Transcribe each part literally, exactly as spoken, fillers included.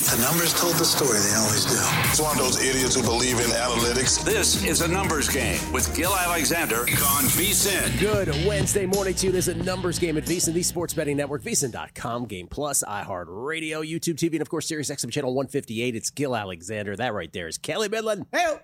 The numbers told the story. They always do. It's one of those idiots who believe in analytics. This is a numbers game with Gil Alexander on VSiN. Good Wednesday morning to you. This is a numbers game at VSiN, the sports betting network, V S I N dot com, Game Plus, iHeartRadio, YouTube T V, and of course, Sirius X M channel one fifty-eight. It's Gil Alexander. That right there is Kelly Midland. Hey,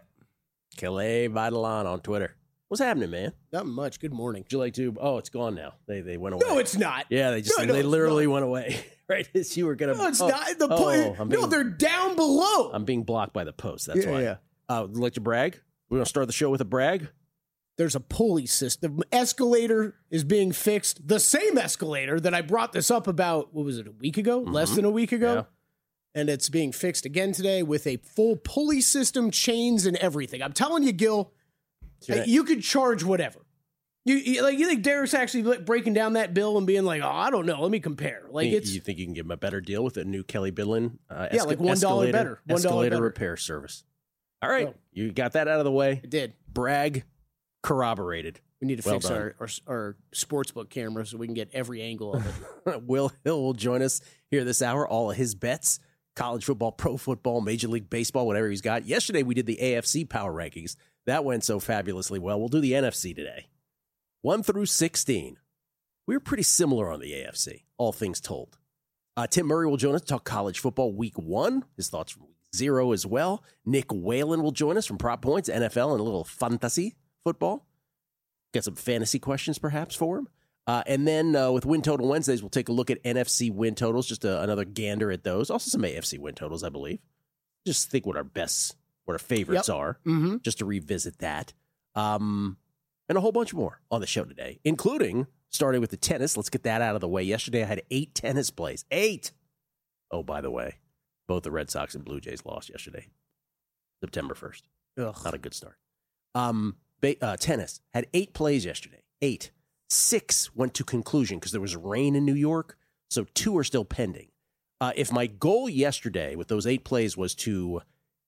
Kelly Vidalon on Twitter. What's happening, man? not much. Good morning. Would you like to? Oh, it's gone now. They they went away. No, it's not. Yeah, they just No, no, they it's literally not. went away. Right as you were gonna. No, it's oh, not. The oh, point. I'm No, being- they're down below. I'm being blocked by the post. That's Yeah, why. yeah. Uh, would you like to brag? We're gonna start the show with a brag. There's a pulley system. Escalator is being fixed. The same escalator that I brought this up about, what was it, a week ago? Mm-hmm. Less than a week ago? Yeah. And it's being fixed again today with a full pulley system, chains, and everything. I'm telling you, Gil, So you're uh, you could charge whatever. You, you like you think Derek's actually like, breaking down that bill and being like, oh, I don't know, let me compare. Like you, it's you think you can give him a better deal with a new Kelly Bidlin? Uh, Yeah, like one dollar escalator- better. one dollar escalator better. repair service. All right, Oh. you got that out of the way. it did. Brag corroborated. We need to Well fix done. our, our our sportsbook camera so we can get every angle of it. Will Hill will join us here this hour. All of his bets, college football, pro football, Major League Baseball, whatever he's got. Yesterday we did the A F C power rankings. That went so fabulously well. We'll do the N F C today. one through sixteen. We were pretty similar on the A F C, all things told. Uh, Tim Murray will join us to talk college football week one. His thoughts from week zero as well. Nick Whalen will join us from Prop Points, N F L, and a little fantasy football. Got some fantasy questions perhaps for him. Uh, and then uh, with Win Total Wednesdays, we'll take a look at N F C win totals, just a, another gander at those. Also some A F C win totals, I believe. Just think what our best, what our favorites Yep. are, Mm-hmm. just to revisit that. Um, and a whole bunch more on the show today, including starting with the tennis. Let's get that out of the way. Yesterday, I had eight tennis plays. Eight! Oh, by the way, both the Red Sox and Blue Jays lost yesterday, September first. Not a good start. Um, ba- uh, tennis had eight plays yesterday. Eight. Six went to conclusion because there was rain in New York, so two are still pending. Uh, if my goal yesterday with those eight plays was to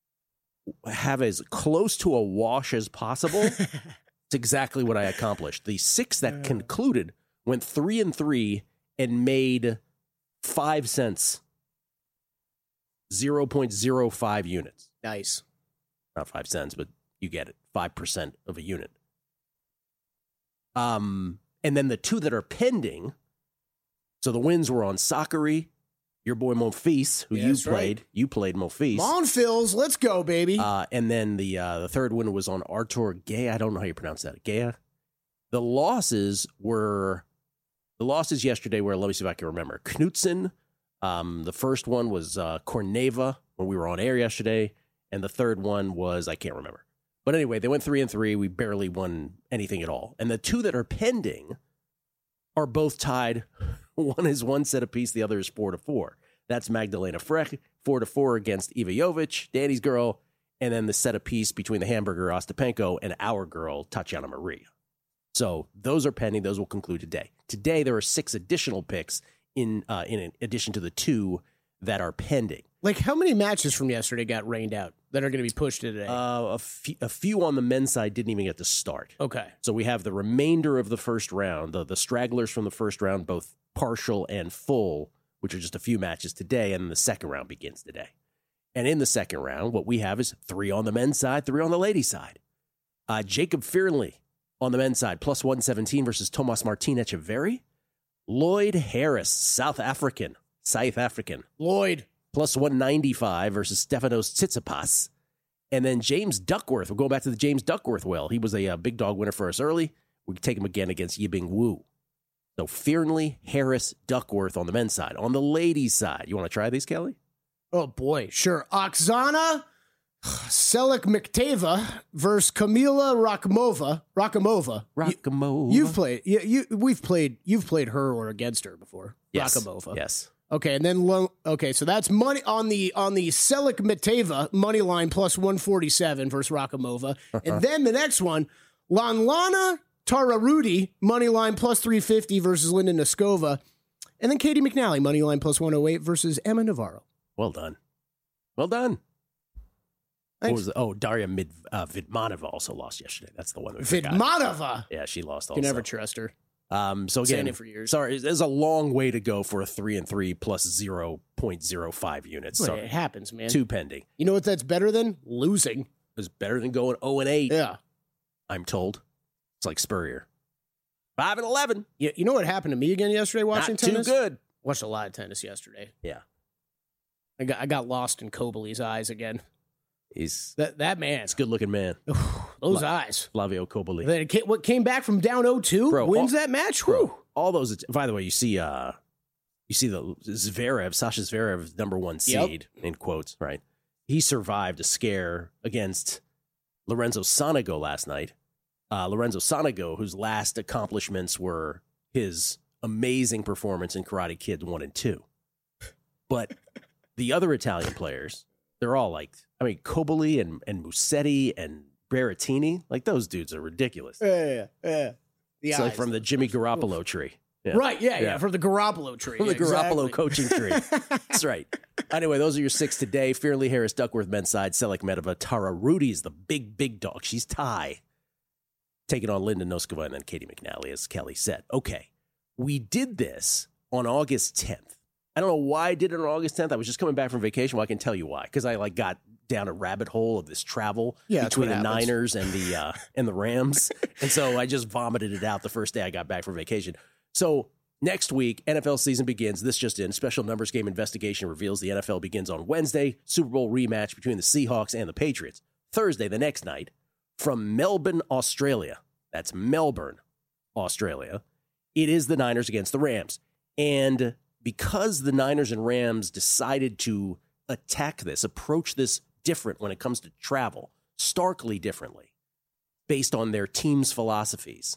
have as close to a wash as possible, it's exactly what I accomplished. The six that concluded went three and three and made five cents, zero point zero five units. Nice. Not five cents, but you get it, five percent of a unit. Um, and then the two that are pending, so the wins were on Sakari, your boy Monfils, who Yeah, you that's right. played. You played Monfils. Monfils, let's go, baby. Uh, and then the uh, the third one was on Artur Gea. I don't know how you pronounce that. Gea. The losses were the losses yesterday were, let me see if I can remember. Knutson. Um, the first one was uh, Corneva when we were on air yesterday, and the third one was I can't remember. But anyway, they went three and three. We barely won anything at all. And the two that are pending are both tied. One is one set apiece. The other is four to four. That's Magdalena Frech, four to four against Iva Jovic, Danny's girl, and then the set apiece between the hamburger Ostapenko and our girl Tatiana Maria. So those are pending. Those will conclude today. Today there are six additional picks in uh, in addition to the two that are pending. Like, how many matches from yesterday got rained out that are going to be pushed to today? Uh, a, f- a few on the men's side didn't even get to start. okay. So we have the remainder of the first round, the, the stragglers from the first round, both partial and full, which are just a few matches today, and then the second round begins today. And in the second round, what we have is three on the men's side, three on the ladies' side. Uh, Jacob Fearnley on the men's side, plus one seventeen versus Tomas Martin Echeverry. Lloyd Harris, South African, South African, Lloyd. plus one ninety-five versus Stefanos Tsitsipas. And then James Duckworth. We'll go back to the James Duckworth well. He was a uh, big dog winner for us early. We can take him again against Yibing Wu. So Fearnley, Harris, Duckworth on the men's side. On the ladies' side, you want to try these, Kelly? Oh, boy. Sure. Oksana Selik Mikteva versus Kamila Rakimova. Rakimova. Rakimova. You, have played. You, you, we've played. You've played her or against her before. Yes. Rakimova. Yes. Okay, and then lo- okay, so that's money on the on the Selik Miteva money line plus one forty-seven versus Rakimova, and then the next one, Lanlana Tararudi money line plus three fifty versus Linda Noskova, and then Katie McNally money line plus one oh eight versus Emma Navarro. Well done. Well done. What Thanks. was the, oh, Daria Mid, uh, Vidmanova also lost yesterday. That's the one. that we forgot. Vidmanova. Yeah, she lost also. You can never trust her. Um, so Saying again, it for years. sorry, there's a long way to go for a three and three plus zero point zero five units. Well, Sorry. it happens, man. Two pending. You know what that's better than? Losing. It's better than going zero and eight. Yeah. I'm told. It's like Spurrier. Five and eleven. You, you know what happened to me again yesterday watching Not tennis? too good. Watched a lot of tennis yesterday. Yeah. I got I got lost in Cobley's eyes again. He's That that man. a good looking man. Those eyes. Flavio Cobolli. Then it came, what came back from down oh two Bro, wins all- that match. Bro, Whew. all those. By the way, you see, uh, you see the Zverev, Sasha Zverev, number one seed Yep. in quotes, right? He survived a scare against Lorenzo Sonego last night. Uh, Lorenzo Sonego, whose last accomplishments were his amazing performance in Karate Kid one and two, but the other Italian players, they're all like, I mean, Cobolli and and Musetti and Berrettini, like those dudes are ridiculous. Yeah, yeah, yeah. The It's eyes. like from the Jimmy Garoppolo tree. Yeah. Right, yeah, yeah, Yeah. from the Garoppolo tree. From the exactly. Garoppolo coaching tree. That's right. Anyway, those are your six today. Fairleigh Harris, Duckworth, men's side. Selleck Medeva, Tara Rudy's the big, big dog. She's Thai. Taking on Linda Noskova and then Katie McNally, as Kelly said. Okay, we did this on August tenth. I don't know why I did it on August tenth. I was just coming back from vacation. Well, I can tell you why. Because I like got down a rabbit hole of this travel Yeah, that's between the what happens. Niners and the uh, and the Rams. And so I just vomited it out the first day I got back from vacation. So next week, N F L season begins. This just in. Special numbers game investigation reveals the N F L begins on Wednesday. Super Bowl rematch between the Seahawks and the Patriots. Thursday, the next night, from Melbourne, Australia. That's Melbourne, Australia. It is the Niners against the Rams. And because the Niners and Rams decided to attack this, approach this different when it comes to travel, starkly differently, based on their team's philosophies,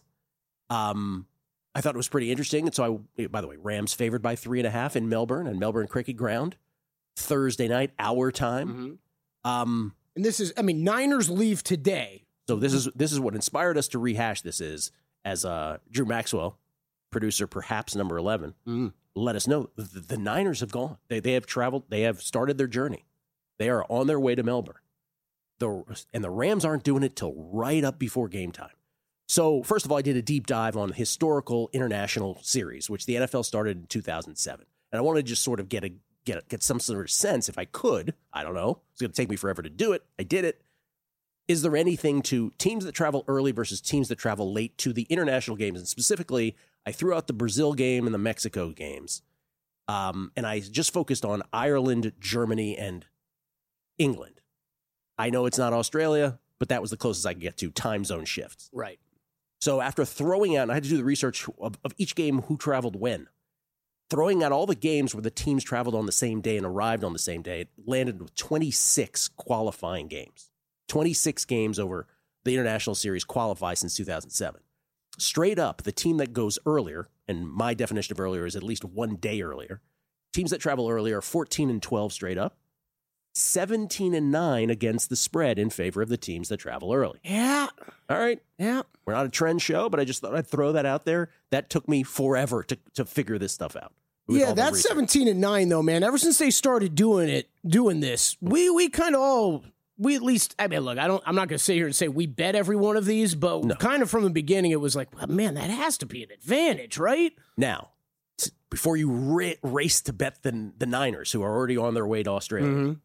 um, I thought it was pretty interesting. And so, I, by the way, Rams favored by three and a half in Melbourne and Melbourne Cricket Ground, Thursday night, our time. Mhm. Um, And this is, I mean, Niners leave today. So this is this is what inspired us to rehash this is, as uh, Drew Maxwell, producer perhaps number eleven, Mm. let us know the, the Niners have gone. They they have traveled. They have started their journey. They are on their way to Melbourne. The and the Rams aren't doing it till right up before game time. So first of all, I did a deep dive on historical international series, which the N F L started in two thousand seven, and I wanted to just sort of get a get get some sort of sense if I could. I don't know. It's going to take me forever to do it. I did it. Is there anything to teams that travel early versus teams that travel late to the international games? And specifically, I threw out the Brazil game and the Mexico games. Um, and I just focused on Ireland, Germany, and England. I know it's not Australia, but that was the closest I could get to time zone shifts. Right. So after throwing out, and I had to do the research of, of each game, who traveled when. Throwing out all the games where the teams traveled on the same day and arrived on the same day, it landed with twenty-six qualifying games. twenty-six games over the international series qualify since two thousand seven. Straight up, the team that goes earlier, and my definition of earlier is at least one day earlier, teams that travel earlier are fourteen and twelve straight up, seventeen and nine against the spread in favor of the teams that travel early. Yeah. All right. Yeah. We're not a trend show, but I just thought I'd throw that out there. That took me forever to, to figure this stuff out. with Yeah, all the that's research. seventeen and nine though, man. Ever since they started doing it, doing this, we we kind of all we at least. I mean, look, I don't. I'm not going to sit here and say we bet every one of these, but No. kind of from the beginning, it was like, well, man, that has to be an advantage, right? Now, t- before you ra- race to bet the, the Niners, who are already on their way to Australia, Mhm.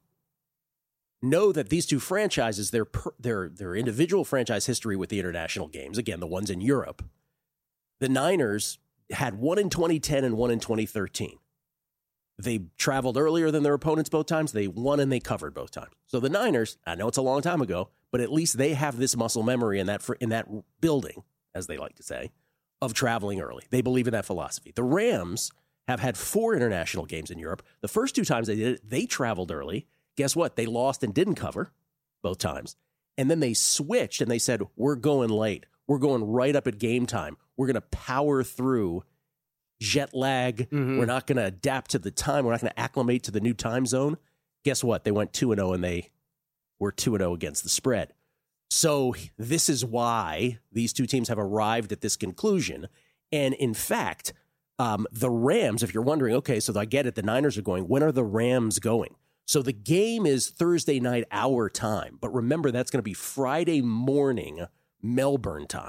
know that these two franchises, their per, their their individual franchise history with the international games, again, the ones in Europe, the Niners had one in twenty ten and one in twenty thirteen. They traveled earlier than their opponents both times. They won and they covered both times. So the Niners, I know it's a long time ago, but at least they have this muscle memory in that fr- in that building, as they like to say, of traveling early. They believe in that philosophy. The Rams have had four international games in Europe. The first two times they did it, they traveled early. Guess what? They lost and didn't cover both times. And then they switched and they said, we're going late. We're going right up at game time. We're going to power through jet lag. Mhm. We're not going to adapt to the time. We're not going to acclimate to the new time zone. Guess what? They went two and oh and they were two and oh against the spread. So this is why these two teams have arrived at this conclusion. And in fact, um, the Rams, if you're wondering, okay, so I get it, the Niners are going. When are the Rams going? So the game is Thursday night, our time. But remember, that's going to be Friday morning, Melbourne time.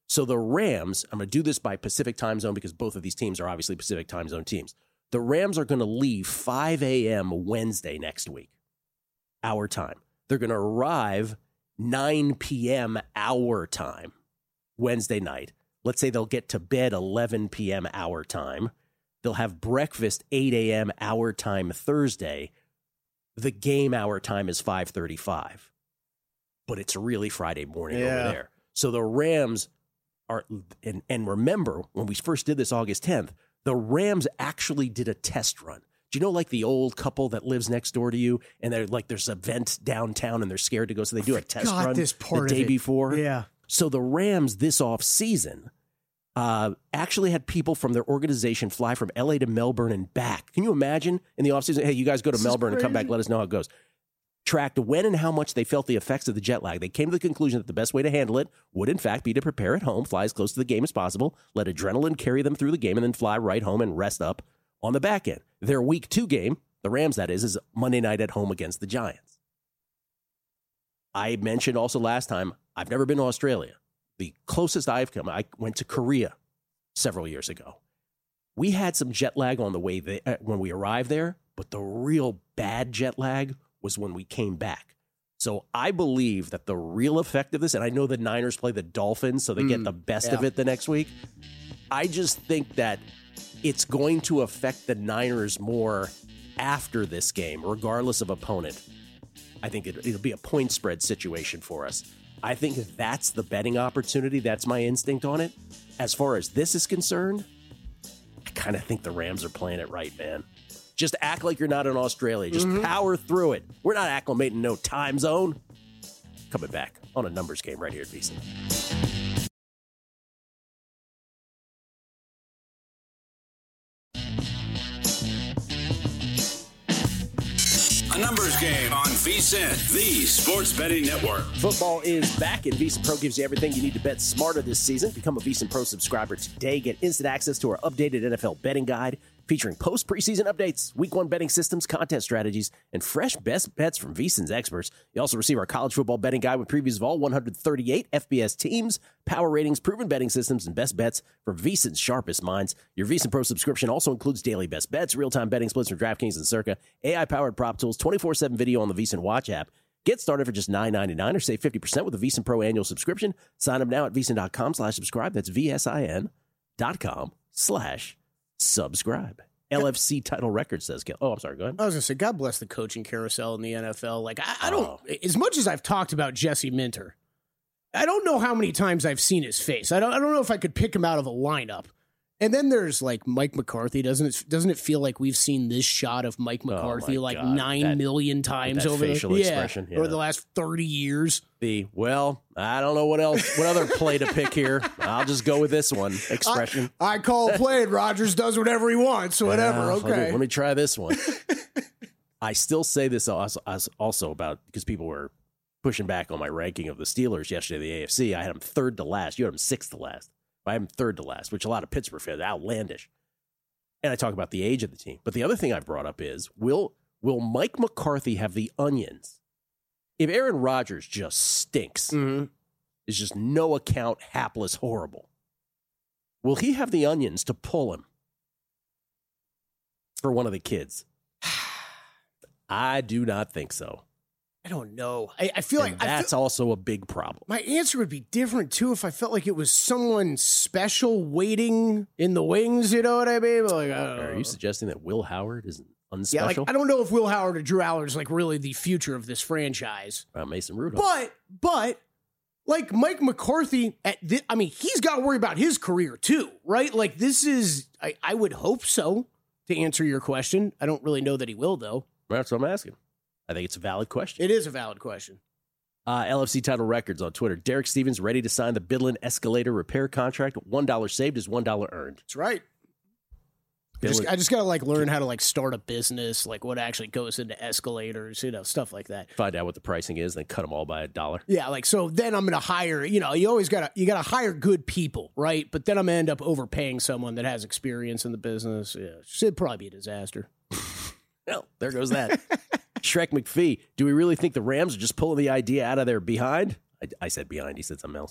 So the Rams, I'm going to do this by Pacific time zone because both of these teams are obviously Pacific time zone teams. The Rams are going to leave five a.m. Wednesday next week, our time. They're going to arrive nine p.m. our time Wednesday night. Let's say they'll get to bed eleven p.m. our time. They'll have breakfast eight a.m. our time Thursday. The game our time is five thirty-five. But it's really Friday morning yeah. over there. So the Rams are, and, and remember, when we first did this August tenth, the Rams actually did a test run. Do you know, like the old couple that lives next door to you, and they're like, there's an event downtown, and they're scared to go, so they do a test run this part the day of it. before? Yeah. So the Rams this offseason uh, actually had people from their organization fly from L A to Melbourne and back. Can you imagine in the offseason, hey, you guys go to this Melbourne and come back, let us know how it goes. Tracked when and how much they felt the effects of the jet lag. They came to the conclusion that the best way to handle it would, in fact, be to prepare at home, fly as close to the game as possible, let adrenaline carry them through the game, and then fly right home and rest up on the back end. Their week two game, the Rams that is, is Monday night at home against the Giants. I mentioned also last time, I've never been to Australia. The closest I've come, I went to Korea several years ago. We had some jet lag on the way there, uh, when we arrived there, but the real bad jet lag was when we came back. So I believe that the real effect of this, and I know the Niners play the Dolphins, so they mm, get the best yeah. of it the next week. I just think that it's going to affect the Niners more after this game, regardless of opponent. I think it, it'll be a point spread situation for us. I think that's the betting opportunity. That's my instinct on it. As far as this is concerned, I kind of think the Rams are playing it right, man. Just act like you're not in Australia. Just mm-hmm. power through it. We're not acclimating no time zone. Coming back on a numbers game right here at VSiN. A numbers game on VSiN, the sports betting network. Football is back, and VSiN Pro gives you everything you need to bet smarter this season. Become a VSiN Pro subscriber today. Get instant access to our updated N F L betting guide, featuring post-preseason updates, week one betting systems, contest strategies, and fresh best bets from VSiN's experts. You also receive our college football betting guide with previews of all one hundred thirty-eight F B S teams, power ratings, proven betting systems, and best bets from VSiN's sharpest minds. Your VSiN Pro subscription also includes daily best bets, real-time betting splits from DraftKings and Circa, A I-powered prop tools, twenty-four seven video on the VSiN Watch app. Get started for just nine ninety-nine or save fifty percent with a VSiN Pro annual subscription. Sign up now at VSiN.com slash subscribe. That's V-S-I-N dot com slash subscribe. L F C title record says, oh, I'm sorry, go ahead. I was going to say, God bless the coaching carousel in the N F L. Like, I, I don't, oh. as much as I've talked about Jesse Minter, I don't know how many times I've seen his face. I don't, I don't know if I could pick him out of a lineup. And then there's like Mike McCarthy. Doesn't it, doesn't it feel like we've seen this shot of Mike McCarthy oh like God. nine that, million times over facial the, expression, yeah, yeah. over the last thirty years? The, well, I don't know what else, what other play to pick here. I'll just go with this one expression. I, I call a play and Rodgers does whatever he wants, whatever. Uh, okay. Let me, let me try this one. I still say this also, also about, because people were pushing back on my ranking of the Steelers yesterday, the A F C. I had them third to last. You had them sixth to last. I have them third to last, which a lot of Pittsburgh fans, outlandish. And I talk about the age of the team. But the other thing I've brought up is, will will Mike McCarthy have the onions? If Aaron Rodgers just stinks, mm-hmm. is just no account, hapless, horrible, will he have the onions to pull him for one of the kids? I do not think so. I don't know. I, I feel and like that's I feel, also a big problem. My answer would be different too if I felt like it was someone special waiting in the wings. You know what I mean? Like, I don't Are know. you suggesting that Will Howard is unspecial? Yeah, like I don't know if Will Howard or Drew Aller is like really the future of this franchise. Uh, Mason Rudolph, but but like Mike McCarthy, at this, I mean, he's got to worry about his career too, right? Like this is, I, I would hope so. To answer your question, I don't really know that he will though. That's what I'm asking. I think it's a valid question. It is a valid question. Uh, L F C Title Records on Twitter. Derek Stevens ready to sign the Bidlin Escalator repair contract. one dollar saved is one dollar earned. That's right. I just, I just got to like learn how to like start a business, like what actually goes into escalators, you know, stuff like that. Find out what the pricing is, then cut them all by a dollar. Yeah, like so then I'm going to hire, you know, you always got to, you got to hire good people, right? But then I'm going to end up overpaying someone that has experience in the business. Yeah, it'd probably be a disaster. Well, there goes that. Shrek McPhee, do we really think the Rams are just pulling the idea out of their behind? I, I said behind. He said something else.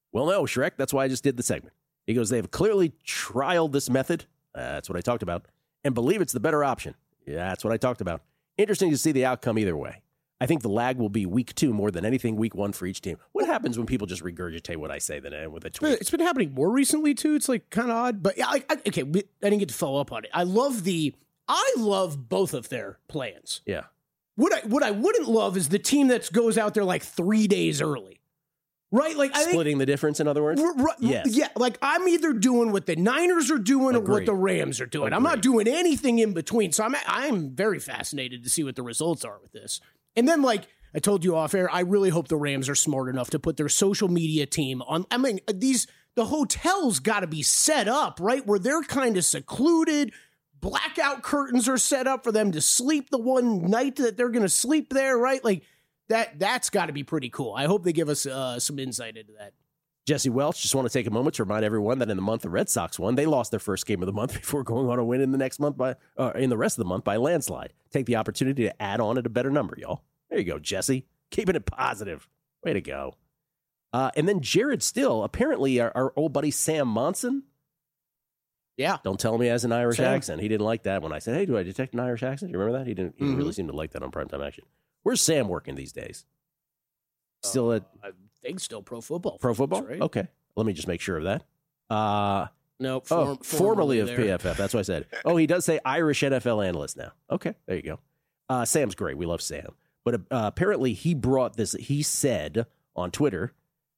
Well, no, Shrek. That's why I just did the segment. He goes, they have clearly trialed this method. Uh, that's what I talked about. And believe it's the better option. Yeah, that's what I talked about. Interesting to see the outcome either way. I think the lag will be week two more than anything week one for each team. What happens when people just regurgitate what I say then with a tweet? It's been happening more recently, too. It's like kind of odd. But yeah, I, I, okay, we, I didn't get to follow up on it. I love the, I love both of their plans. Yeah. What I, what I wouldn't love is the team that goes out there like three days early. Right, like I splitting think, the difference. In other words, r- r- yes, yeah. Like I'm either doing what the Niners are doing Agreed. or what the Rams are doing. Agreed. I'm not doing anything in between. So I'm I'm very fascinated to see what the results are with this. And then, like I told you off air, I really hope the Rams are smart enough to put their social media team on. I mean, these the hotels got to be set up right where they're kind of secluded. Blackout curtains are set up for them to sleep the one night that they're going to sleep there. Right, like. That, that's got to be pretty cool. I hope they give us uh, some insight into that. Jesse Welch, just want to take a moment to remind everyone that in the month the Red Sox won, they lost their first game of the month before going on a win in the next month by, uh, in the rest of the month by landslide. Take the opportunity to add on at a better number, y'all. There you go, Jesse. Keeping it positive. Way to go. Uh, and then Jared Still, apparently our, our old buddy Sam Monson. Yeah. Don't tell me he has an Irish Sam. accent. He didn't like that when I said, hey, do I detect an Irish accent? Do you remember that? He didn't, he Mm-hmm. really seemed to like that on Primetime Action. Where's Sam working these days? Still at I think still pro football. Pro Football? Right? Okay. Let me just make sure of that. Uh, No, oh, form, formerly of there. P F F. That's what I said. Oh, he does say Irish N F L analyst now. Okay, there you go. Uh, Sam's great. We love Sam. But uh, apparently he brought this. He said on Twitter,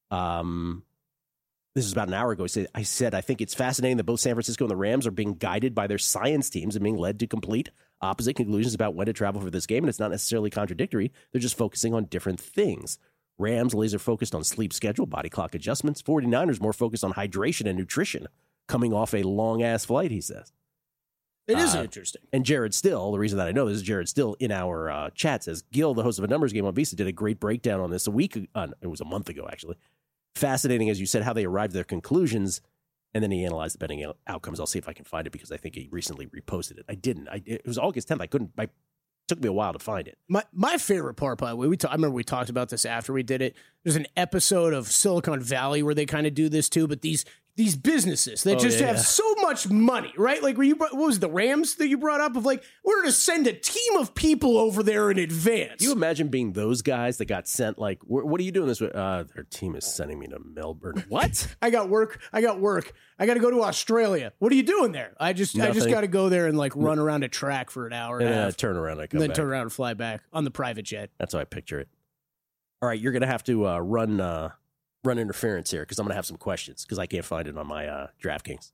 um, this is about an hour ago, he said, I said, I think it's fascinating that both San Francisco and the Rams are being guided by their science teams and being led to complete opposite conclusions about when to travel for this game. And it's not necessarily contradictory. They're just focusing on different things. Rams laser focused on sleep schedule, body clock adjustments. forty-niners more focused on hydration and nutrition, coming off a long-ass flight, he says. It is Uh, interesting. And Jared Still, the reason that I know this is Jared Still in our uh, chat says, Gil, the host of a numbers game on Visa, did a great breakdown on this a week, uh, it was a month ago, actually. Fascinating, as you said, how they arrived at their conclusions, and then he analyzed the betting out- outcomes. I'll see if I can find it because I think he recently reposted it. I didn't. I, it was August tenth. I couldn't. I, it took me a while to find it. My my favorite part, by the way, we ta- I remember we talked about this after we did it. There's an episode of Silicon Valley where they kind of do this too, but these these businesses that Oh, just yeah, have yeah. so much money, right? Like, where you brought, what was it, the Rams that you brought up of like, we're to send a team of people over there in advance. Can you imagine being those guys that got sent, like, "Wh- what are you doing this with? Uh, their team is sending me to Melbourne. What? I got work. I got work. I got to go to Australia. What are you doing there? I just I just Nothing. got to go there and like run around a track for an hour and, and a then I half, turn around and I come and then back. turn around and fly back on the private jet. That's how I picture it. All right, you're going to have to uh, run uh, run interference here because I'm going to have some questions because I can't find it on my uh, DraftKings.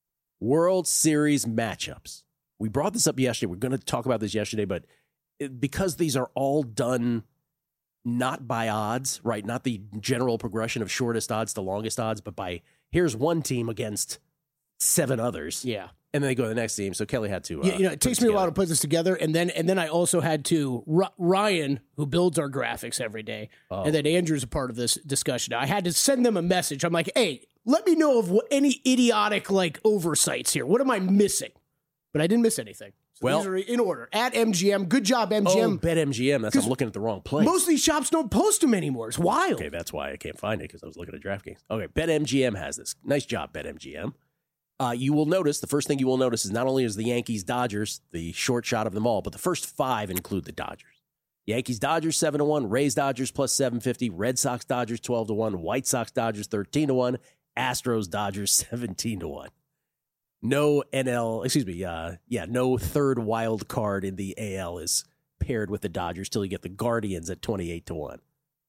World Series matchups. We brought this up yesterday. We're going to talk about this yesterday, but it, because these are all done not by odds, right? Not the general progression of shortest odds to longest odds, but by here's one team against seven others. Yeah. And then they go to the next team. So Kelly had to. Uh, Yeah, you know, it put takes me a together. while to put this together, and then and then I also had to R- Ryan, who builds our graphics every day, Oh. and then Andrew's a part of this discussion. I had to send them a message. I'm like, hey, let me know of what, any idiotic like oversights here. What am I missing? But I didn't miss anything. So Well- these are in order at M G M. Good job, Oh, M G M. BetMGM. That's I'm looking at the wrong place. Most of these shops don't post them anymore. It's wild. Okay, that's why I can't find it because I was looking at DraftKings. Okay, BetMGM has this. Nice job, BetMGM. Uh, you will notice, the first thing you will notice is not only is the Yankees Dodgers the short shot of them all, but the first five include the Dodgers. Yankees Dodgers seven to one, Rays Dodgers plus seven fifty, Red Sox Dodgers twelve to one, White Sox Dodgers thirteen to one, Astros Dodgers seventeen to one. No N L, excuse me, uh, yeah, no third wild card in the A L is paired with the Dodgers till you get the Guardians at twenty-eight to one.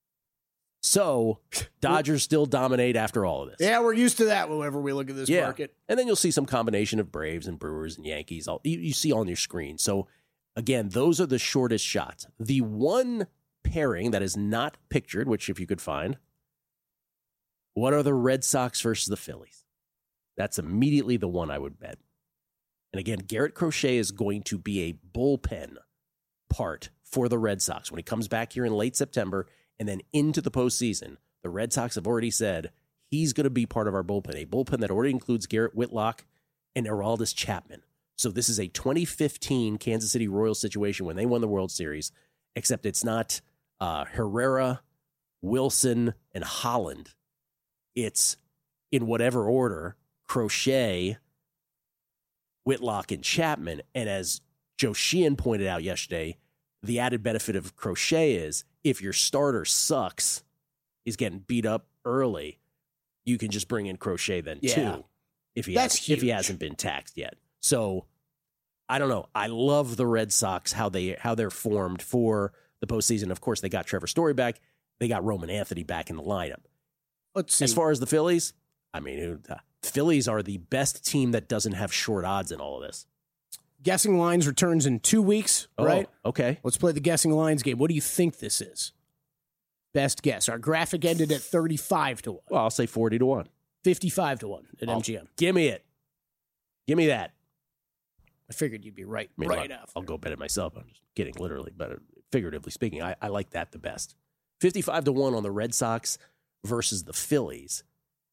So, Dodgers still dominate after all of this. Yeah, we're used to that whenever we look at this Yeah. market. And then you'll see some combination of Braves and Brewers and Yankees. All, you, you see on your screen. So, again, those are the shortest shots. The one pairing that is not pictured, which if you could find, what are the Red Sox versus the Phillies? That's immediately the one I would bet. And again, Garrett Crochet is going to be a bullpen part for the Red Sox when he comes back here in late September and then into the postseason. The Red Sox have already said he's going to be part of our bullpen, a bullpen that already includes Garrett Whitlock and Aroldis Chapman. So this is a twenty fifteen Kansas City Royals situation when they won the World Series, except it's not uh, Herrera, Wilson, and Holland. It's in whatever order, Crochet, Whitlock, and Chapman. And as Joe Sheehan pointed out yesterday, the added benefit of Crochet is if your starter sucks, he's getting beat up early, you can just bring in Crochet then Yeah. too, if he That's has, if he huge. hasn't been taxed yet. So I don't know. I love the Red Sox, how they how they're formed for the postseason. Of course, they got Trevor Story back. They got Roman Anthony back in the lineup. Let's see. As far as the Phillies, I mean, who- the Phillies are the best team that doesn't have short odds in all of this. Guessing Lines returns in two weeks, Oh, right? okay. Let's play the Guessing Lines game. What do you think this is? Best guess. Our graphic ended at thirty-five to one. Well, I'll say forty to one. fifty-five to one at I'll- M G M. Give me it. Give me that. I figured you'd be right, I mean, right I'll, after. I'll go bet it myself. I'm just kidding, literally, but figuratively speaking, I, I like that the best. fifty-five to one on the Red Sox versus the Phillies.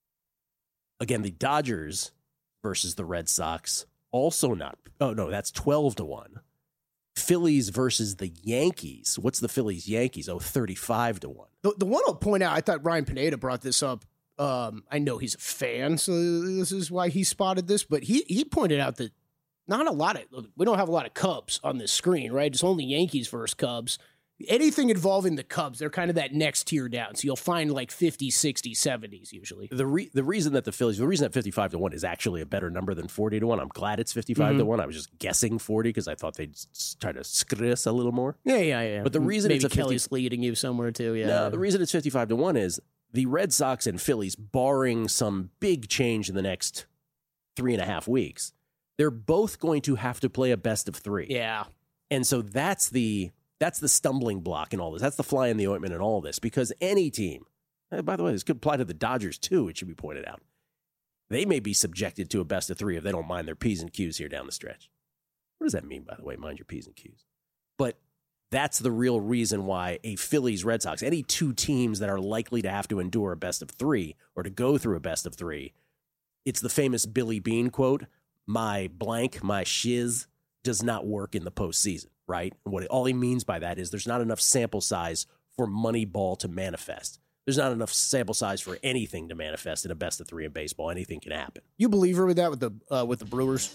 Again, the Dodgers versus the Red Sox, also not. Oh, no, that's twelve to one. Phillies versus the Yankees. What's the Phillies Yankees? Oh, thirty-five to one. The, the one I'll point out, I thought Ryan Pineda brought this up. Um, I know he's a fan, so this is why he spotted this, but he, he pointed out that not a lot of, look, we don't have a lot of Cubs on this screen, right? It's only Yankees versus Cubs. Anything involving the Cubs, they're kind of that next tier down. So you'll find like fifty, sixty, seventies usually. The re- the reason that the Phillies, the reason that fifty-five to one is actually a better number than forty to one. I'm glad it's fifty-five to one. I was just guessing forty because I thought they'd s- try to screw us a little more. Yeah, yeah, yeah. But the reason Maybe it's a fifty Kelly's leading you somewhere too. Yeah. No, the reason it's fifty-five to one is the Red Sox and Phillies, barring some big change in the next three and a half weeks, they're both going to have to play a best of three. Yeah. And so that's the that's the stumbling block in all this. That's the fly in the ointment in all this, because any team, and by the way, this could apply to the Dodgers too, it should be pointed out. They may be subjected to a best of three if they don't mind their P's and Q's here down the stretch. What does that mean, by the way, mind your P's and Q's? But that's the real reason why a Phillies Red Sox, any two teams that are likely to have to endure a best of three or to go through a best of three, it's the famous Billy Beane quote, my blank, my shiz does not work in the postseason, right? And what all he means by that is there's not enough sample size for Moneyball to manifest. There's not enough sample size for anything to manifest in a best of three in baseball. Anything can happen. You believe her with that with the uh, with the Brewers?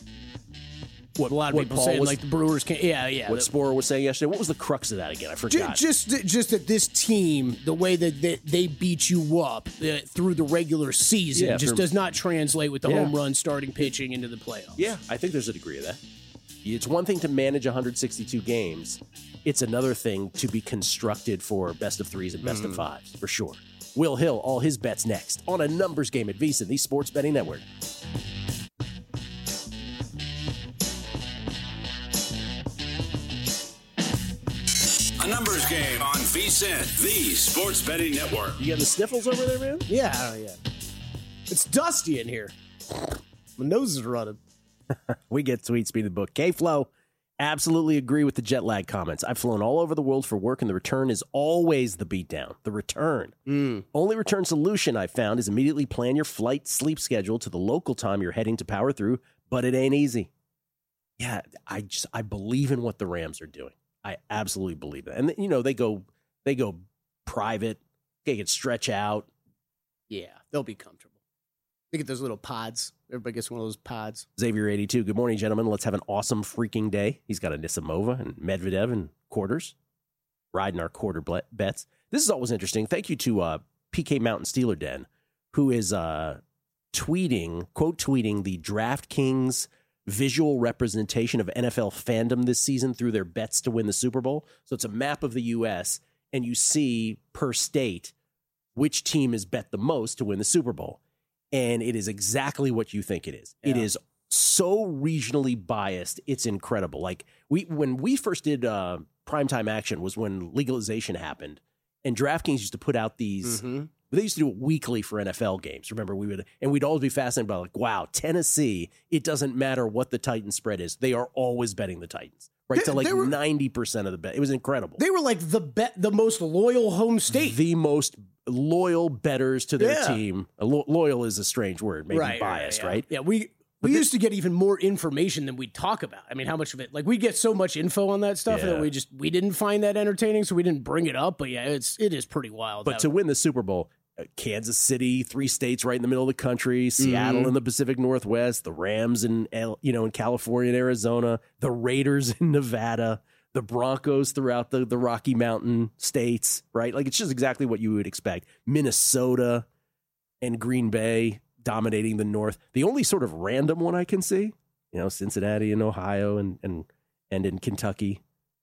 What a lot of what people Paul saying was- like the Brewers can't. Yeah, yeah. What the- Sporer was saying yesterday, what was the crux of that again? I Ju- forgot. Just, just that this team, the way that they, they beat you up uh, through the regular season, Yeah, just for- does not translate with the Yeah. home run starting pitching into the playoffs. Yeah, I think there's a degree of that. It's one thing to manage one hundred sixty-two games. It's another thing to be constructed for best of threes and best of fives, for sure. Will Hill, all his bets next on a numbers game at VSiN, the Sports Betting Network. A numbers game on VSiN, the Sports Betting Network. You got the sniffles over there, man? Yeah, oh, yeah. It's dusty in here. My nose is running. We get sweet speed of the book. K-Flow, absolutely agree with the jet lag comments. I've flown all over the world for work, and the return is always the beatdown. The return. Mm. Only return solution I've found is immediately plan your flight sleep schedule to the local time you're heading to power through, but it ain't easy. Yeah, I just I believe in what the Rams are doing. I absolutely believe that. And you know, they go they go private, they can stretch out. Yeah, they'll be comfortable. They get those little pods. Everybody gets one of those pods. Xavier eighty-two, good morning, gentlemen. Let's have an awesome freaking day. He's got a Nisimova and Medvedev in quarters, riding our quarter ble- bets. This is always interesting. Thank you to uh, P K Mountain Steeler Den, who is uh, tweeting, quote tweeting the DraftKings visual representation of N F L fandom this season through their bets to win the Super Bowl. So it's a map of the U S, and you see per state which team is bet the most to win the Super Bowl. And it is exactly what you think it is. Yeah. It is so regionally biased. It's incredible. Like we, when we first did uh, primetime action was when legalization happened, and DraftKings used to put out these. Mm-hmm. They used to do it weekly for N F L games. Remember, we would, and we'd always be fascinated by like, wow, Tennessee. It doesn't matter what the Titans spread is; they are always betting the Titans, right? They- to like they were- ninety percent of the bet. It was incredible. They were like the bet, the most loyal home state. The most loyal bettors to their Yeah. team. Lo- loyal is a strange word, maybe right, biased, yeah. right? Yeah, we we used to get even more information than we talk about. I mean, how much of it? Like we get so much info on that stuff Yeah. that we just we didn't find that entertaining, so we didn't bring it up. But yeah, it's it is pretty wild. But how- to win the Super Bowl, Kansas City, three states right in the middle of the country, Seattle Mm-hmm. in the Pacific Northwest, the Rams in, L- you know, in California and Arizona, the Raiders in Nevada, the Broncos throughout the, the Rocky Mountain states, right? Like, it's just exactly what you would expect. Minnesota and Green Bay dominating the North. The only sort of random one I can see, you know, Cincinnati in Ohio and and and in Kentucky,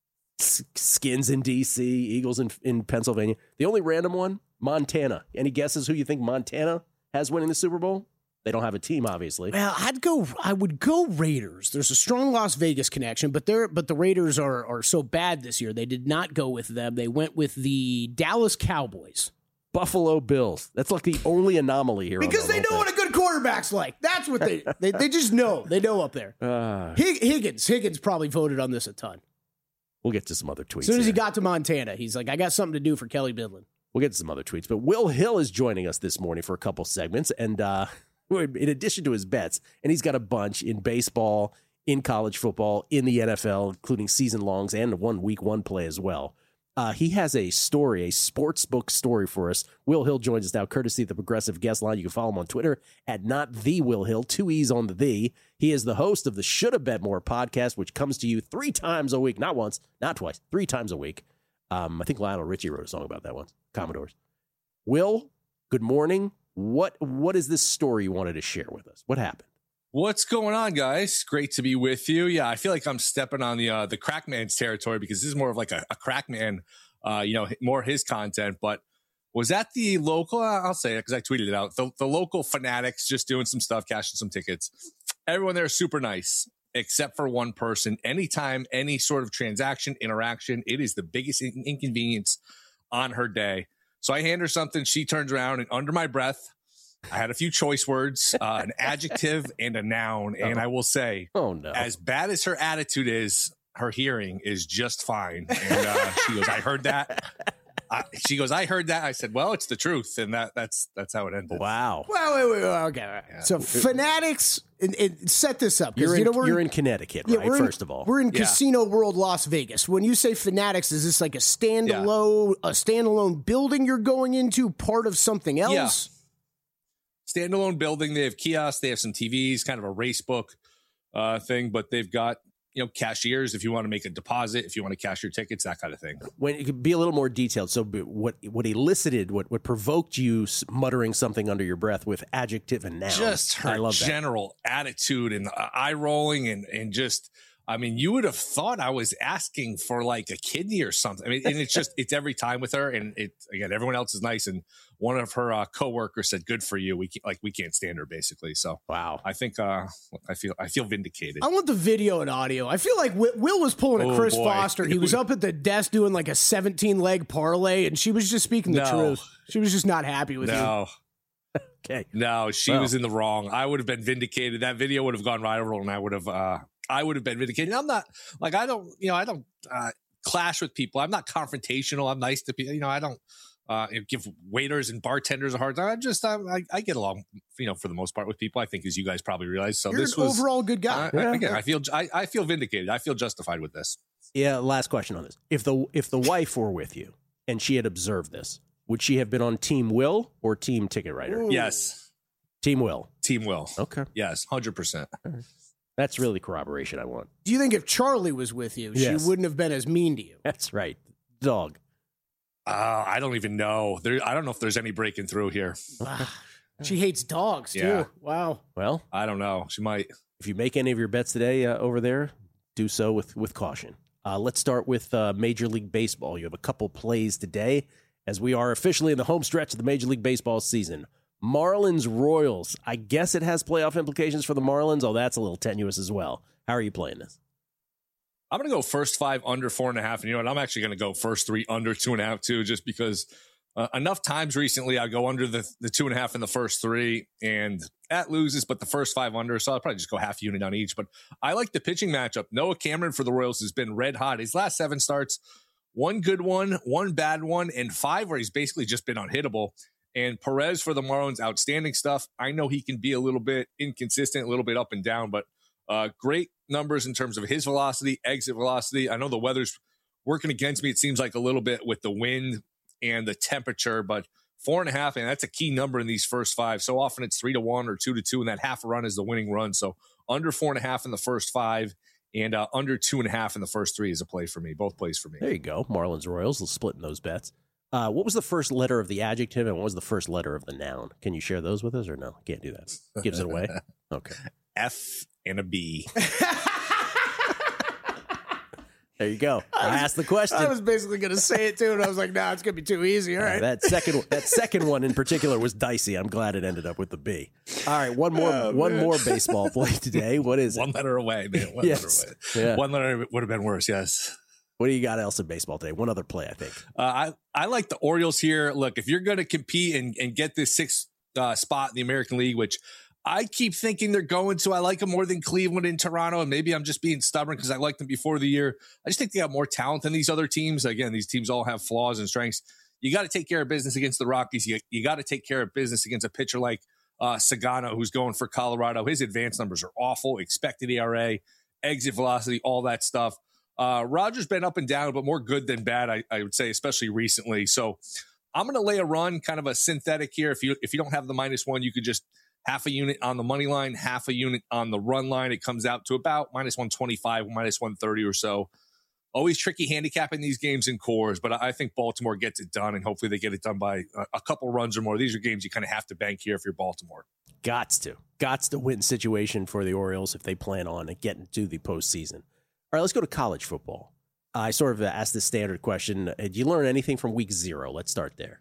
S- Skins in D C, Eagles in in Pennsylvania. The only random one, Montana. Any guesses who you think Montana has winning the Super Bowl? They don't have a team, obviously. Well, I'd go. I would go Raiders. There's a strong Las Vegas connection, but they're but the Raiders are are so bad this year. They did not go with them. They went with the Dallas Cowboys. Buffalo Bills. That's like the only anomaly here. Because on the they know whole what a good quarterback's like. That's what they they, they just know. They know up there. Uh, Hig- Higgins. Higgins probably voted on this a ton. we'll get to some other tweets. As soon as he here. got to Montana, he's like, I got something to do for Kelly Bidlin. We'll get to some other tweets. But Will Hill is joining us this morning for a couple segments. And uh, in addition to his bets, and he's got a bunch in baseball, in college football, in the N F L, including season longs and one week one play as well. Uh, he has a story, a sports book story for us. Will Hill joins us now, courtesy of the Progressive Guest Line. You can follow him on Twitter at not the Will Hill, two E's on the the. He is the host of the Shoulda Bet More podcast, which comes to you three times a week, not once, not twice, three times a week. Um, I think Lionel Richie wrote a song about that once. Commodores. Will, good morning. What what is this story you wanted to share with us? What happened? What's going on, guys? Great to be with you. Yeah, I feel like I'm stepping on the uh, the Crackman's territory because this is more of like a, a Crackman, uh, you know, more his content. But was at the local, I'll say it because I tweeted it out, the, the local Fanatics just doing some stuff, cashing some tickets. Everyone there is super nice, except for one person. Anytime, any sort of transaction, interaction, it is the biggest in- inconvenience on her day. So I hand her something. She turns around and under my breath, I had a few choice words, uh, an adjective and a noun. And I will say, Oh, no. as bad as her attitude is, her hearing is just fine. And uh, she goes, I heard that. I, she goes, I heard that. I said, well, it's the truth. And that that's that's how it ended. Wow. Well, wait, wait, wait, okay. All right. Yeah. So Fanatics, and, and set this up. 'cause, You're in, you know, we're you're in Connecticut, yeah, right? we're in- First of all. we're in Yeah. Casino World, Las Vegas. When you say Fanatics, is this like a standalone, a standalone building you're going into, part of something else? Standalone building. They have kiosks. They have some T Vs, kind of a race book uh, thing. But they've got, you know, cashiers if you want to make a deposit, if you want to cash your tickets, that kind of thing. When it could be a little more detailed. So b- what what elicited, what what provoked you s- muttering something under your breath with adjective and noun? Just her I love that. general attitude and uh, eye rolling and and just, I mean, you would have thought I was asking for like a kidney or something. I mean, and it's just, it's every time with her. And it, again, everyone else is nice. And one of her uh, coworkers said, good for you. We can't, like, we can't stand her basically. So Wow. I think, uh, I feel, I feel vindicated. I want the video and audio. I feel like Will, Will was pulling a Oh, Chris boy. Foster. He was up at the desk doing like a seventeen leg parlay, and she was just speaking the No. truth. She was just not happy with you. No, Okay. no, she Well. was in the wrong. I would have been vindicated. That video would have gone viral and I would have, uh, I would have been vindicated. I'm not like, I don't, you know, I don't uh, clash with people. I'm not confrontational. I'm nice to people. You know, I don't uh, give waiters and bartenders a hard time. I just, I, I, I get along, you know, for the most part with people, I think, as you guys probably realize. So You're this an was overall good guy. I, I, again, I feel, I, I feel vindicated. I feel justified with this. Yeah. Last question on this: If the if the wife were with you and she had observed this, would she have been on Team Will or Team Ticket Writer? Ooh. Yes. Team Will. Team Will. Okay. Yes. one hundred percent. That's really corroboration I want. Do you think if Charlie was with you, Yes. she wouldn't have been as mean to you? That's right. Dog. Uh, I don't even know. There, I don't know if there's any breaking through here. She hates dogs, too. Yeah. Wow. Well, I don't know. She might. if you make any of your bets today uh, over there, do so with, with caution. Uh, let's start with uh, Major League Baseball. You have a couple plays today as we are officially in the home stretch of the Major League Baseball season. Marlins Royals. I guess it has playoff implications for the Marlins. Oh, that's a little tenuous as well. How are you playing this? I'm going to go first five under four and a half. And you know what? I'm actually going to go first three under two and a half too, just because uh, enough times recently I go under the, the two and a half in the first three and that loses, but the first five under. So I'll probably just go half unit on each, but I like the pitching matchup. Noah Cameron for the Royals has been red hot. His last seven starts, one good one, one bad one, and five where he's basically just been unhittable. And Perez for the Marlins, outstanding stuff. I know he can be a little bit inconsistent, a little bit up and down, but uh, great numbers in terms of his velocity, exit velocity. I know the weather's working against me, it seems like a little bit with the wind and the temperature, but Four and a half, and that's a key number in these first five. So often it's three to one or two to two, and that half a run is the winning run. So under four and a half in the first five, and uh, under two and a half in the first three is a play for me. Both plays for me. There you go. Marlins Royals, splitting those bets. Uh, what was the first letter of the adjective, and what was the first letter of the noun? Can you share those with us, or no? Can't do that. Gives it away. Okay. F and a B. There you go. I, was, I asked the question. I was basically going to say it too, and I was like, "Nah, it's going to be too easy." All right. Uh, that second, that second one in particular was dicey. I'm glad it ended up with the B. All right, one more, oh, one more baseball play today. What is one it? letter away, man? One yes. letter away. Yeah. One letter would have been worse. Yes. What do you got else in baseball today? One other play, I think. Uh, I I like the Orioles here. Look, if you're going to compete and, and get this sixth uh, spot in the American League, which I keep thinking they're going to. I like them more than Cleveland and Toronto, and maybe I'm just being stubborn because I liked them before the year. I just think they have more talent than these other teams. Again, these teams all have flaws and strengths. You got to take care of business against the Rockies. You, you got to take care of business against a pitcher like uh, Sagano, who's going for Colorado. His advanced numbers are awful. Expected E R A, exit velocity, all that stuff. Uh, Rogers been up and down, but more good than bad, I, I would say, especially recently. So I'm going to lay a run, kind of a synthetic here. If you if you don't have the minus one, you could just half a unit on the money line, half a unit on the run line. It comes out to about minus one twenty-five, minus one thirty or so. Always tricky handicapping these games in cores, but I think Baltimore gets it done, and hopefully they get it done by a, a couple runs or more. These are games you kind of have to bank here if you're Baltimore. Gots to. Gots to win situation for the Orioles if they plan on getting to the postseason. All right, let's go to college football. I sort of asked the standard question. Did you learn anything from week zero? Let's start there.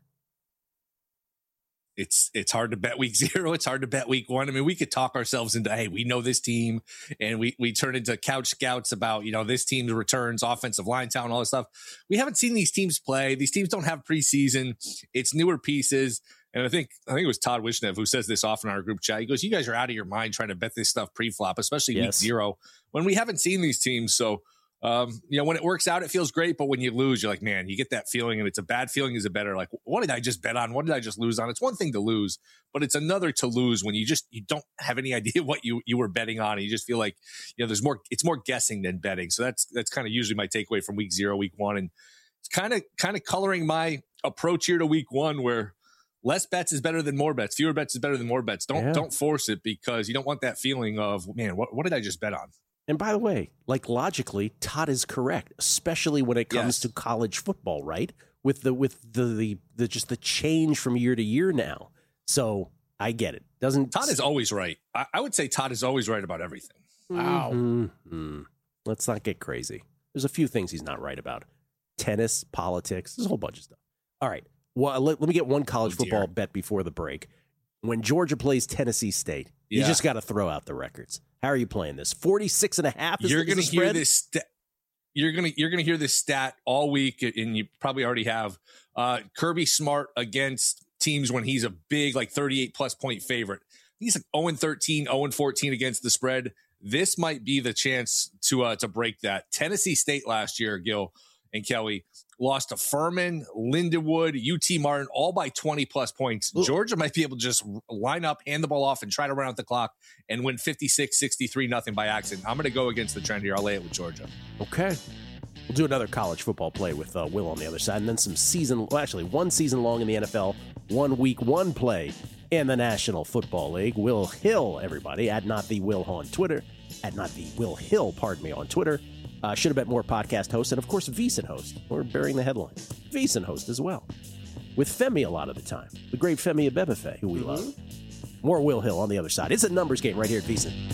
It's it's hard to bet week zero. It's hard to bet week one. I mean, we could talk ourselves into, hey, we know this team, and we we turn into couch scouts about, you know, this team's returns, offensive line talent, all this stuff. We haven't seen these teams play. These teams don't have preseason. It's newer pieces. And I think I think it was Todd Wishnev who says this often in our group chat. He goes, you guys are out of your mind trying to bet this stuff pre-flop, especially yes. week zero, when we haven't seen these teams. So, um, you know, when it works out, it feels great. But when you lose, you're like, man, you get that feeling, and it's a bad feeling is a better, like, what did I just bet on? What did I just lose on? It's one thing to lose, but it's another to lose when you just, you don't have any idea what you, you were betting on. And you just feel like, you know, there's more, it's more guessing than betting. So that's, that's kind of usually my takeaway from week zero, week one. And it's kind of, kind of coloring my approach here to week one, where less bets is better than more bets. Fewer bets is better than more bets. Don't, yeah. don't force it, because you don't want that feeling of, man, what, what did I just bet on? And by the way, like logically, Todd is correct, especially when it comes yes. to college football, right? With the with the, the the just the change from year to year now. So I get it. Doesn't Todd is always right. I, I would say Todd is always right about everything. Wow. Mm-hmm. Let's not get crazy. There's a few things he's not right about. Tennis, politics, there's a whole bunch of stuff. All right. Well, let, let me get one college oh, football bet before the break. When Georgia plays Tennessee State, yeah. you just got to throw out the records. How are you playing this? forty-six and a half is You're going to hear this st- You're going to you're going to hear this stat all week, and you probably already have. Uh, Kirby Smart against teams when he's a big, like thirty-eight plus point favorite. He's like oh and thirteen, oh and fourteen against the spread. This might be the chance to uh, to break that. Tennessee State last year, Gil and Kelly, lost to Furman, Lindenwood, U T Martin, all by twenty plus points. Ooh. Georgia might be able to just line up, hand the ball off, and try to run out the clock and win fifty-six sixty-three nothing by accident. I'm going to go against the trend here. I'll lay it with Georgia. Okay. We'll do another college football play with uh, Will on the other side, and then some season, well, actually one season long in the N F L, one week, one play in the National Football League. Will Hill, everybody, at Not The Will on Twitter, at Not The Will Hill, pardon me, on Twitter. Uh, Should Have Bet More podcast host, and of course, VSiN host. We're burying the headline. VSiN host as well. With Femi a lot of the time. The great Femi Abebefe, who we mm-hmm. love. More Will Hill on the other side. It's a numbers game right here at VSiN.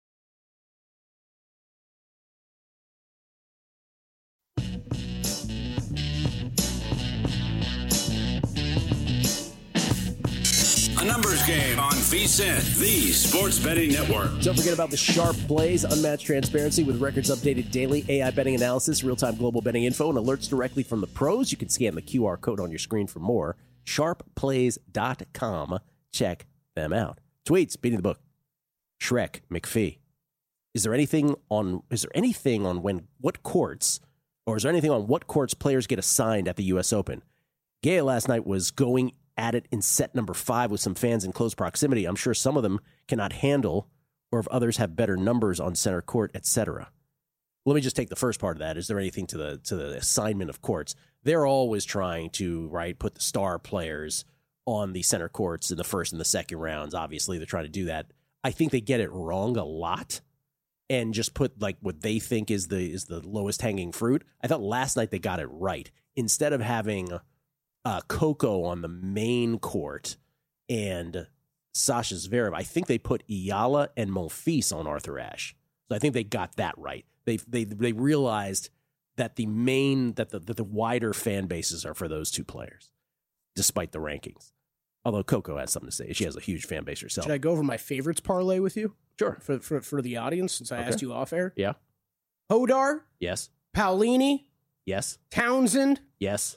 A numbers game on VSiN, the sports betting network. Don't forget about the sharp plays, unmatched transparency with records updated daily, A I betting analysis, real-time global betting info, and alerts directly from the pros. You can scan the Q R code on your screen for more. sharp plays dot com. Check them out. Tweets, beating the book. Shrek McPhee. Is there anything on, is there anything on when, what courts, or is there anything on what courts players get assigned at the U S Open? Gaya last night was going at it in set number five with some fans in close proximity. I'm sure some of them cannot handle, or if others have better numbers on center court, et cetera. Let me just take the first part of that. Is there anything to the to the assignment of courts? They're always trying to, right, put the star players on the center courts in the first and the second rounds. Obviously, they're trying to do that. I think they get it wrong a lot and just put like what they think is the is the lowest hanging fruit. I thought last night they got it right. Instead of having uh, Coco on the main court and Sasha Zverev, I think they put Iyala and Monfils on Arthur Ashe. So I think they got that right. They they they realized that the main that the that the wider fan bases are for those two players, despite the rankings. Although Coco has something to say, she has a huge fan base herself. Should I go over my favorites parlay with you? Sure. For for for the audience, since I Okay. asked you off air. Yeah. Hodar, Yes. Paolini, Yes. Townsend, Yes.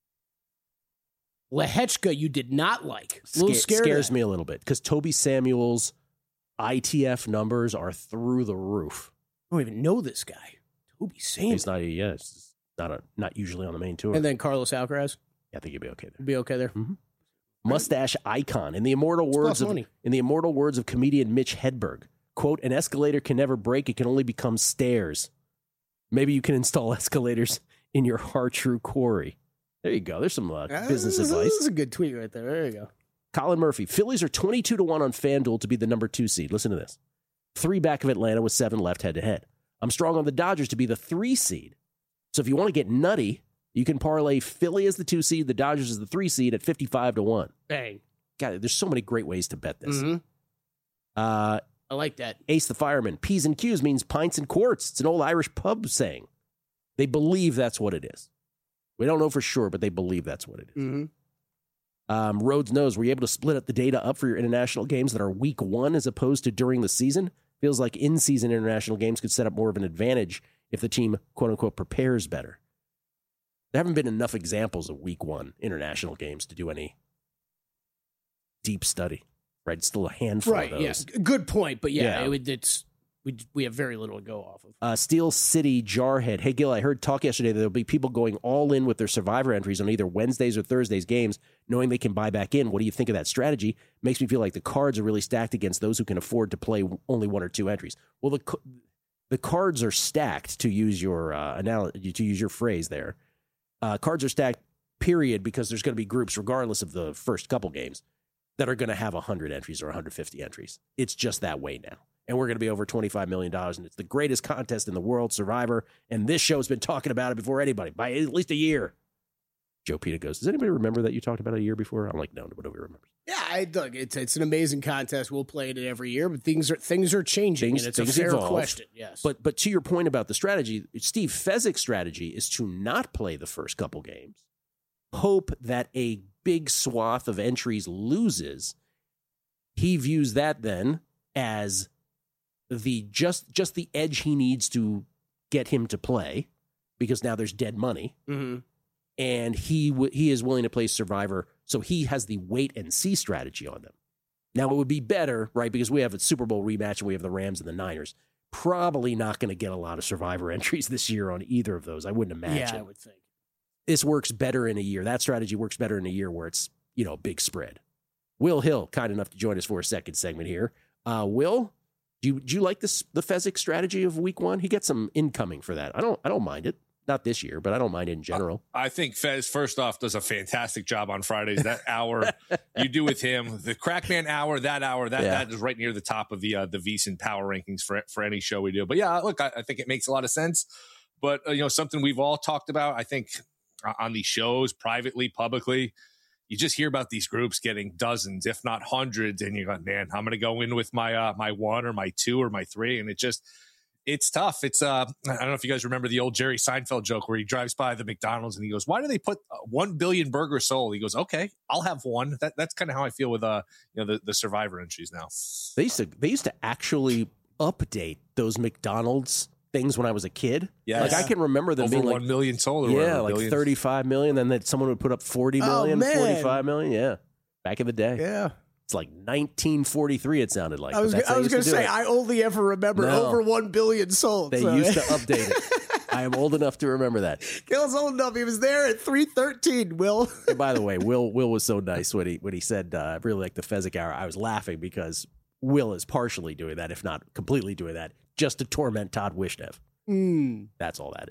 Lehechka. You did not like. A little Sca- scared. scares of me a little bit because Toby Samuel's I T F numbers are through the roof. I don't even know this guy. Toby Samuel. He's not. Yeah, it's not a not usually on the main tour. And then Carlos Alcaraz. I think he'd be okay there. Be okay there. Mustache icon in the immortal It's words plus of money. in the immortal words of comedian Mitch Hedberg. Quote: "An escalator can never break; it can only become stairs. Maybe you can install escalators in your Har-True quarry." There you go. There's some uh, business This is- advice. This is a good tweet right there. There you go. Colin Murphy. Phillies are twenty-two to one on FanDuel to be the number two seed. Listen to this. Three back of Atlanta with seven left head to head. I'm strong on the Dodgers to be the three seed. So if you want to get nutty, you can parlay Philly as the two seed, the Dodgers as the three seed at fifty-five to one. Bang. God, there's so many great ways to bet this. Mhm. Uh, I like that. Ace the Fireman. P's and Q's means pints and quarts. It's an old Irish pub saying. They believe that's what it is. We don't know for sure, but they believe that's what it is. Mm-hmm. Um, Rhodes knows. Were you able to split up the data up for your international games that are week one as opposed to during the season? Feels like in-season international games could set up more of an advantage if the team, quote-unquote, prepares better. There haven't been enough examples of week one international games to do any deep study, right? It's still a handful Right. of those. Yeah. Good point. But yeah, Yeah. It, would- it's we we have very little to go off of. Uh, Steel City Jarhead. Hey, Gil, I heard talk yesterday that there'll be people going all in with their Survivor entries on either Wednesdays or Thursdays games, knowing they can buy back in. What do you think of that strategy? Makes me feel like the cards are really stacked against those who can afford to play only one or two entries. Well, the c- the cards are stacked, to use your uh, analogy, to use your phrase there. Uh, cards are stacked, period, because there's going to be groups, regardless of the first couple games, that are going to have one hundred entries or one hundred fifty entries. It's just that way now. And we're going to be over twenty-five million dollars, and it's the greatest contest in the world, Survivor. And this show's been talking about it before anybody, by at least a year. Joe Pita goes, does anybody remember that you talked about it a year before? I'm like, no, nobody remembers. Yeah, I look, it's it's an amazing contest. We'll play it every year, but things are things are changing, Things- and it's things a fair evolve. question. Yes, But but to your point about the strategy, Steve Fezzik's strategy is to not play the first couple games, hope that a big swath of entries loses. He views that then as the just just the edge he needs to get him to play, because now there's dead money, mm-hmm. and he w- he is willing to play Survivor, so he has the wait and see strategy on them. Now it would be better, right? Because we have a Super Bowl rematch and we have the Rams and the Niners. Probably not going to get a lot of Survivor entries this year on either of those. I wouldn't imagine. yeah, I would think. This works better in a year. That strategy works better in a year where it's, you know, a big spread. Will Hill, kind enough to join us for a second segment here. Uh, Will, do you do you like this the Fezzik strategy of week one? He gets some incoming for that. I don't I don't mind it. Not this year, but I don't mind it in general. I think Fez, first off, does a fantastic job on Fridays. That hour you do with him, the Crackman hour, that hour, that, Yeah. that is right near the top of the uh, the VEASAN power rankings for for any show we do. But yeah, look, I, I think it makes a lot of sense. But uh, you know, something we've all talked about, I think, uh, on these shows, privately, publicly, you just hear about these groups getting dozens, if not hundreds, and you're like, man, I'm going to go in with my uh, my one or my two or my three, and it just. It's tough. It's uh, I don't know if you guys remember the old Jerry Seinfeld joke where he drives by the McDonald's and he goes, "Why do they put uh, one billion burgers sold?" He goes, "Okay, I'll have one." That that's kind of how I feel with uh, you know, the, the Survivor entries now. They used to they used to actually update those McDonald's things when I was a kid. Yes. Like I can remember them Over being like one million sold, or yeah, whatever, like billions. thirty-five million. Then that someone would put up forty Oh, million, man. forty-five million. Yeah, back in the day. Yeah, It's like nineteen forty-three. It sounded like. I was But that's I how was they going to used do say it. I only ever remember No. over one billion sold. They so. used to update it. I am old enough to remember that. Gil's old enough. He was there at three thirteen. Will. And by the way, Will Will was so nice when he when he said uh, I really like the Fezzik hour. I was laughing because Will is partially doing that, if not completely doing that, just to torment Todd Wishnev. Mm. That's all that is.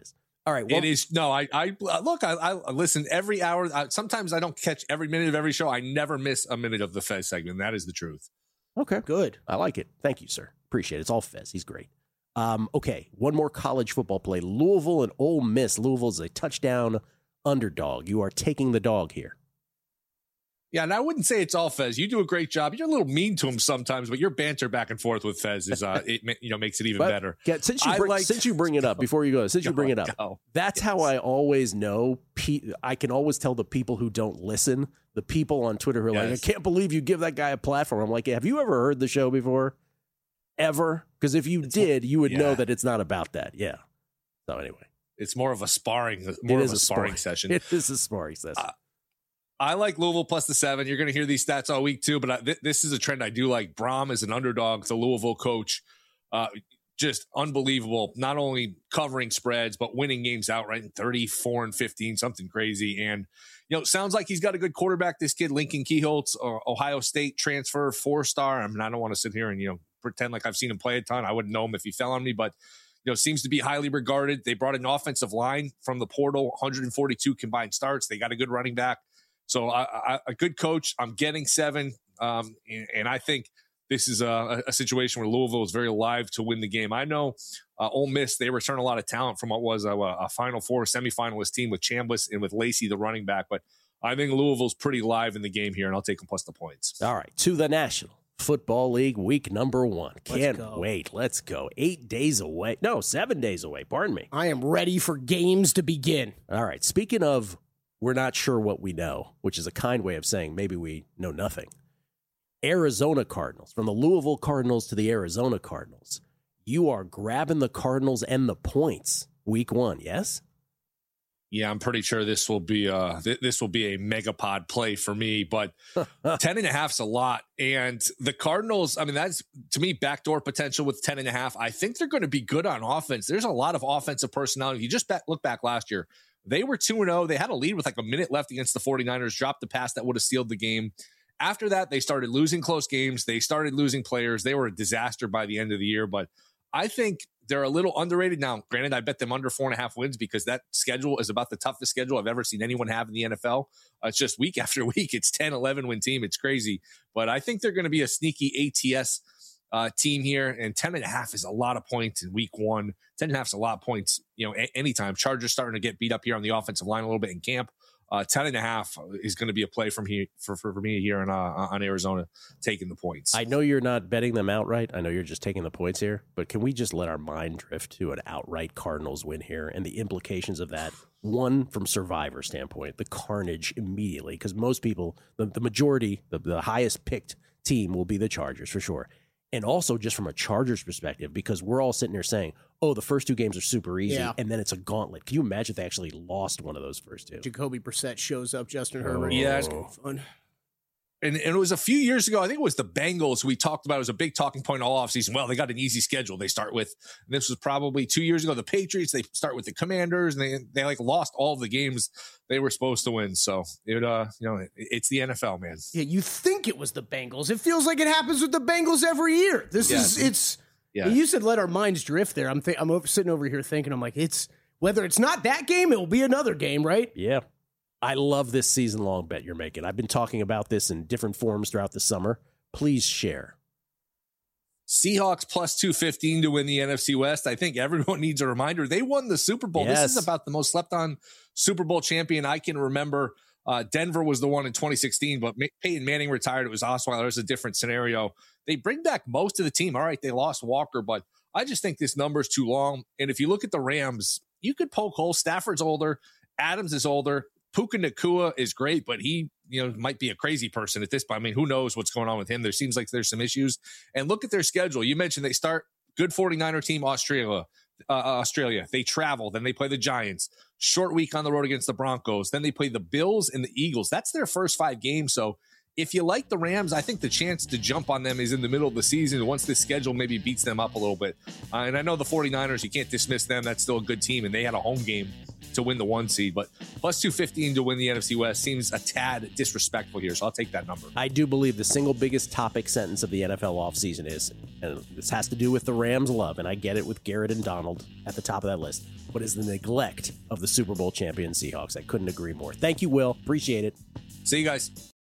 All right. Well, it is. No, I, I look, I, I listen every hour. I, sometimes I don't catch every minute of every show. I never miss a minute of the Fez segment. That is the truth. Okay. Good. I like it. Thank you, sir. Appreciate it. It's all Fez. He's great. Um, okay. One more college football play. Louisville and Ole Miss. Louisville's a touchdown underdog. You are taking the dog here. Yeah, and I wouldn't say it's all Fez. You do a great job. You're a little mean to him sometimes, but your banter back and forth with Fez is, uh, it you know, makes it even but, better. Yeah, since you bring, like, since you bring it up before you go, since go, you bring it up, go. that's yes. how I always know. Pe- I can always tell the people who don't listen, the people on Twitter who are yes. like, I can't believe you give that guy a platform. I'm like, have you ever heard the show before? Ever? Because if you it's, did, you would yeah. know that it's not about that. Yeah. So anyway, it's more of a sparring, more of a, a sparring spar- session. It is a sparring session. Uh, I like Louisville plus the seven. You're going to hear these stats all week too, but I, th- this is a trend I do like. Braum is an underdog, the Louisville coach. Uh, just unbelievable. Not only covering spreads, but winning games outright in thirty-four and fifteen, something crazy. And, you know, sounds like he's got a good quarterback. This kid, Lincoln Kiholtz, uh, Ohio State transfer, four-star. I mean, I don't want to sit here and, you know, pretend like I've seen him play a ton. I wouldn't know him if he fell on me, but, you know, seems to be highly regarded. They brought an offensive line from the portal, one hundred forty-two combined starts. They got a good running back. So I, I, a good coach. I'm getting seven, um, and, and I think this is a, a situation where Louisville is very live to win the game. I know uh, Ole Miss, they return a lot of talent from what was a, a Final Four semifinalist team with Chambliss and with Lacey, the running back. But I think Louisville's pretty live in the game here, and I'll take them plus the points. All right, to the National Football League, week number one. Can't Let's wait. Let's go. Eight days away. No, seven days away. Pardon me. I am ready for games to begin. All right, speaking of we're not sure what we know, which is a kind way of saying maybe we know nothing. Arizona Cardinals, from the Louisville Cardinals to the Arizona Cardinals. You are grabbing the Cardinals and the points week one, yes? Yeah, I'm pretty sure this will be a, th- this will be a megapod play for me, but ten and a half's a lot. And the Cardinals, I mean, that's to me backdoor potential with ten and a half. I think they're going to be good on offense. There's a lot of offensive personality. You just back, look back last year. They were two and oh. They had a lead with like a minute left against the 49ers, dropped the pass that would have sealed the game. After that, they started losing close games. They started losing players. They were a disaster by the end of the year, but I think they're a little underrated. Now, granted, I bet them under four and a half wins because that schedule is about the toughest schedule I've ever seen anyone have in the N F L. Uh, it's just week after week. It's ten, eleven win team. It's crazy, but I think they're going to be a sneaky A T S Uh, team here, and ten and a half is a lot of points in week one. ten and a half is a lot of points, you know, a- anytime. Chargers starting to get beat up here on the offensive line a little bit in camp. Uh, ten and a half is going to be a play from here for, for, for me here in, uh, on Arizona taking the points. I know you're not betting them outright. I know you're just taking the points here, but can we just let our mind drift to an outright Cardinals win here and the implications of that? One, from Survivor standpoint, the carnage immediately, because most people, the, the majority, the, the highest picked team will be the Chargers for sure. And also just from a Chargers perspective, because we're all sitting there saying, oh, the first two games are super easy, yeah. and then it's a gauntlet. Can you imagine if they actually lost one of those first two? Jacoby Brissett shows up, Justin Herbert. Oh. Yeah. It's gonna be fun. And, and it was a few years ago, I think it was the Bengals we talked about. It was a big talking point all offseason. Well, they got an easy schedule. They start with, and this was probably two years ago, the Patriots. They start with the Commanders, and they they like lost all of the games they were supposed to win. So it uh you know it, it's the N F L, man. Yeah, you think it was the Bengals. It feels like it happens with the Bengals every year. This yeah. is it's. Yeah. You said let our minds drift there. I'm th- I'm over, sitting over here thinking. I'm like, it's whether it's not that game, it will be another game, right? Yeah. I love this season-long bet you're making. I've been talking about this in different forms throughout the summer. Please share. Seahawks plus two fifteen to win the N F C West. I think everyone needs a reminder. They won the Super Bowl. Yes. This is about the most slept-on Super Bowl champion I can remember. Uh, Denver was the one in twenty sixteen, but Peyton Manning retired. It was Osweiler. It was a different scenario. They bring back most of the team. All right, they lost Walker, but I just think this number is too long. And if you look at the Rams, you could poke holes. Stafford's older. Adams is older. Puka Nacua is great, but he, you know, might be a crazy person at this point. I mean, who knows what's going on with him? There seems like there's some issues. And look at their schedule. You mentioned they start good 49er team, Australia. Uh, Australia. They travel. Then they play the Giants. Short week on the road against the Broncos. Then they play the Bills and the Eagles. That's their first five games. So if you like the Rams, I think the chance to jump on them is in the middle of the season once the schedule maybe beats them up a little bit. Uh, and I know the 49ers, you can't dismiss them. That's still a good team, and they had a home game to win the one seed. But plus two fifteen to win the N F C West seems a tad disrespectful here, so I'll take that number. I do believe the single biggest topic sentence of the N F L offseason is, and this has to do with the Rams' love, and I get it with Garrett and Donald at the top of that list, but is the neglect of the Super Bowl champion Seahawks. I couldn't agree more. Thank you, Will. Appreciate it. See you guys.